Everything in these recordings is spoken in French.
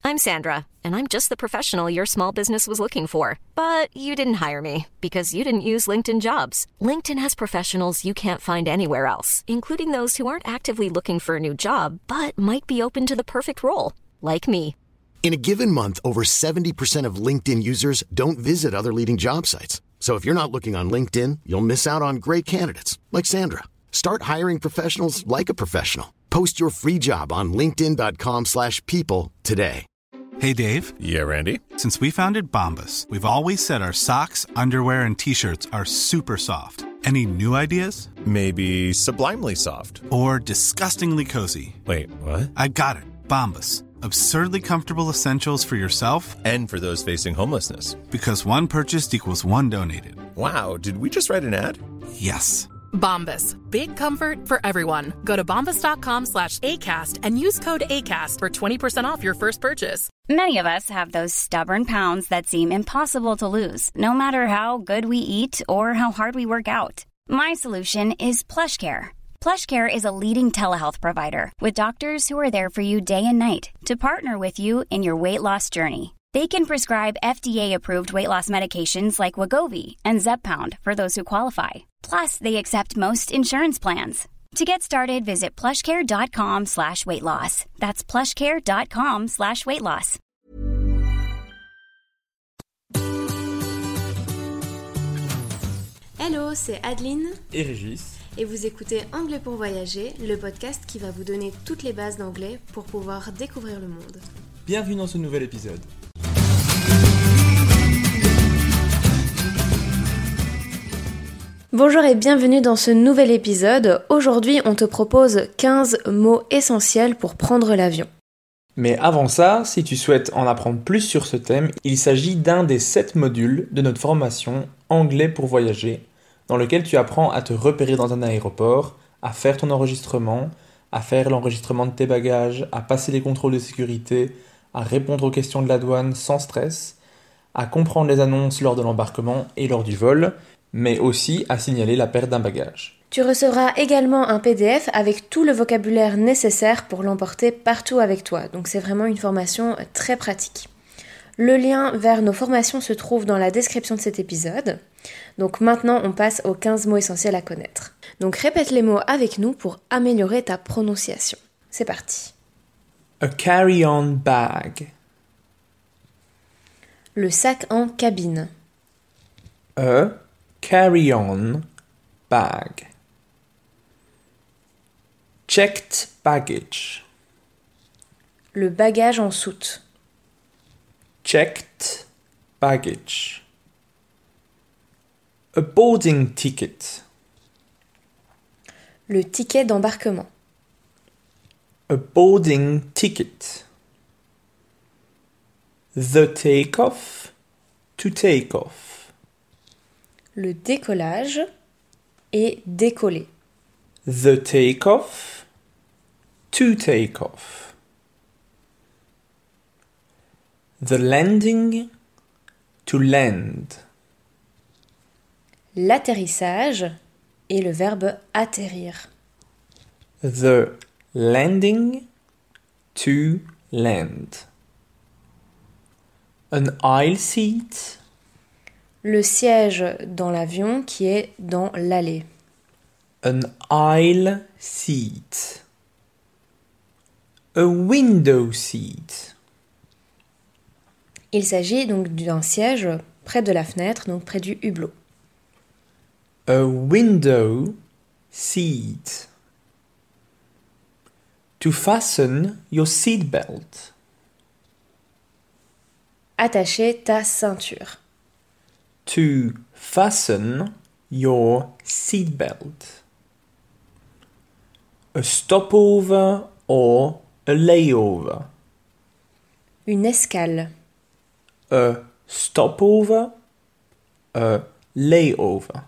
I'm Sandra, and I'm just the professional your small business was looking for. But you didn't hire me because you didn't use LinkedIn Jobs. LinkedIn has professionals you can't find anywhere else, including those who aren't actively looking for a new job, but might be open to the perfect role, like me. In a given month, over 70% of LinkedIn users don't visit other leading job sites. So if you're not looking on LinkedIn, you'll miss out on great candidates like Sandra. Start hiring professionals like a professional. Post your free job on linkedin.com/people today. Hey, Dave. Yeah, Randy. Since we founded Bombas, we've always said our socks, underwear, and T-shirts are super soft. Any new ideas? Maybe sublimely soft. Or disgustingly cozy. Wait, what? I got it. Bombas. Absurdly comfortable essentials for yourself and for those facing homelessness. Because one purchased equals one donated. Wow, did we just write an ad? Yes. Bombas. Big comfort for everyone. Go to bombas.com/ACAST and use code ACAST for 20% off your first purchase. Many of us have those stubborn pounds that seem impossible to lose, no matter how good we eat or how hard we work out. My solution is PlushCare. PlushCare is a leading telehealth provider with doctors who are there for you day and night to partner with you in your weight loss journey. They can prescribe FDA-approved weight loss medications like Wegovy and Zepbound for those who qualify. Plus, they accept most insurance plans. To get started, visit plushcare.com/weightloss. That's plushcare.com/weightloss. Hello, c'est Adeline et Régis. Et vous écoutez Anglais pour voyager, le podcast qui va vous donner toutes les bases d'anglais pour pouvoir découvrir le monde. Bienvenue dans ce nouvel épisode. Bonjour et bienvenue dans ce nouvel épisode. Aujourd'hui, on te propose 15 mots essentiels pour prendre l'avion. Mais avant ça, si tu souhaites en apprendre plus sur ce thème, il s'agit d'un des 7 modules de notre formation Anglais pour voyager, dans lequel tu apprends à te repérer dans un aéroport, à faire ton enregistrement, à faire l'enregistrement de tes bagages, à passer les contrôles de sécurité, à répondre aux questions de la douane sans stress, à comprendre les annonces lors de l'embarquement et lors du vol, mais aussi à signaler la perte d'un bagage. Tu recevras également un PDF avec tout le vocabulaire nécessaire pour l'emporter partout avec toi, donc c'est vraiment une formation très pratique. Le lien vers nos formations se trouve dans la description de cet épisode. Donc maintenant, on passe aux 15 mots essentiels à connaître. Donc répète les mots avec nous pour améliorer ta prononciation. C'est parti. A carry-on bag. Le sac en cabine. A carry-on bag. Checked baggage. Le bagage en soute. Checked baggage. A boarding ticket. Le ticket d'embarquement. A boarding ticket. The take-off. To take off. Le décollage et décoller. The take-off. To take off. The landing. To land. L'atterrissage et le verbe atterrir. The landing. To land. An aisle seat. Le siège dans l'avion qui est dans l'allée. An aisle seat. A window seat. Il s'agit donc d'un siège près de la fenêtre, donc près du hublot. A window seat. To fasten your seatbelt. Attacher ta ceinture. To fasten your seatbelt. A stopover or a layover. Une escale. A stopover, a layover.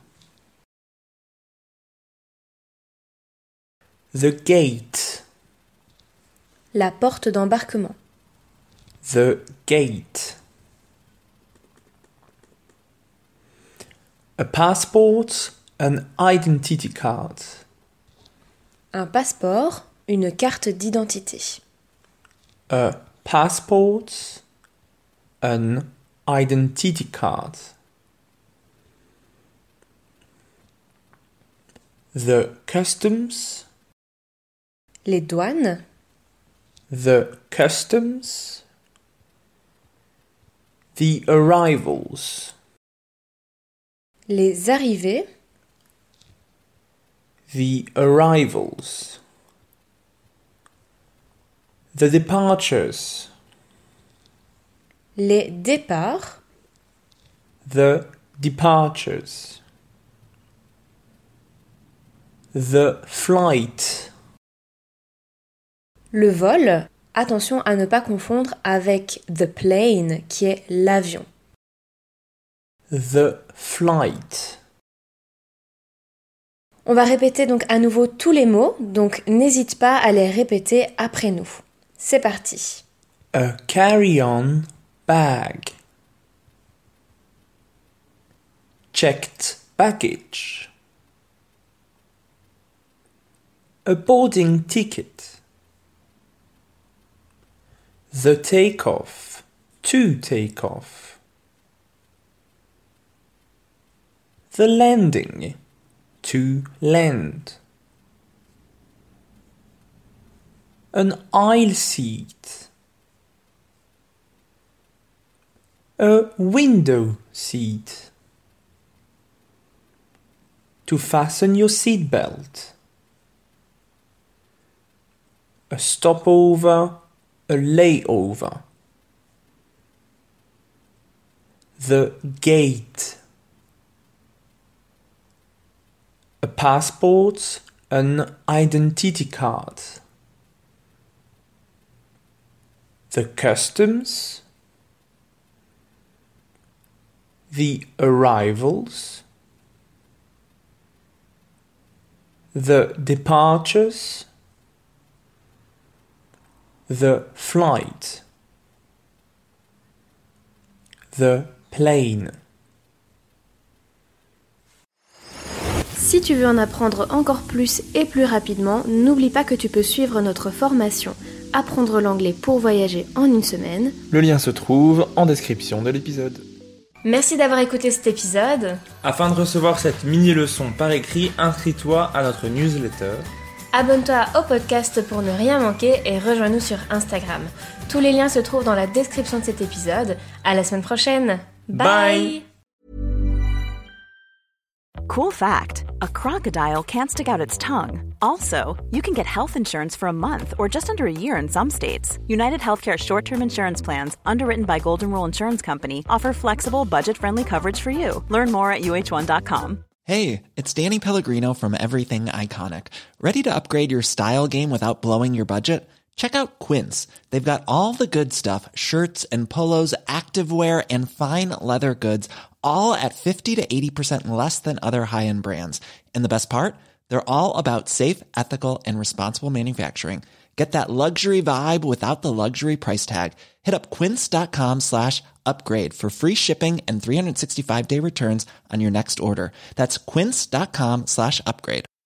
The gate. La porte d'embarquement. The gate. A passport, an identity card. Un passeport, une carte d'identité. A passports, an identity card. The customs, les douanes, the customs, the arrivals, les arrivées, the arrivals, the departures, les départs, the departures, the flight, le vol. Attention à ne pas confondre avec the plane qui est l'avion. the flight. On va répéter donc à nouveau tous les mots, donc n'hésite pas à les répéter après nous. C'est parti. A carry-on bag. Checked baggage. A boarding ticket. The takeoff. To take off. The landing. To land. An aisle seat. A window seat. To fasten your seatbelt. A stopover, a layover. The gate. A passport, an identity card. The customs. The arrivals. The departures. The flight. The plane. Si tu veux en apprendre encore plus et plus rapidement, n'oublie pas que tu peux suivre notre formation Apprendre l'anglais pour voyager en une semaine. Le lien se trouve en description de l'épisode. Merci d'avoir écouté cet épisode. Afin de recevoir cette mini-leçon par écrit, inscris-toi à notre newsletter. Abonne-toi au podcast pour ne rien manquer et rejoins-nous sur Instagram. Tous les liens se trouvent dans la description de cet épisode. À la semaine prochaine. Bye. Cool fact, a crocodile can't stick out its tongue. Also, you can get health insurance for a month or just under a year in some states. United Healthcare short-term insurance plans, underwritten by Golden Rule Insurance Company, offer flexible, budget-friendly coverage for you. Learn more at uh1.com. Hey, it's Danny Pellegrino from Everything Iconic. Ready to upgrade your style game without blowing your budget? Check out Quince. They've got all the good stuff, shirts and polos, activewear, and fine leather goods, all at 50 to 80% less than other high-end brands. And the best part? They're all about safe, ethical, and responsible manufacturing. Get that luxury vibe without the luxury price tag. Hit up quince.com/upgrade for free shipping and 365-day returns on your next order. That's quince.com/upgrade.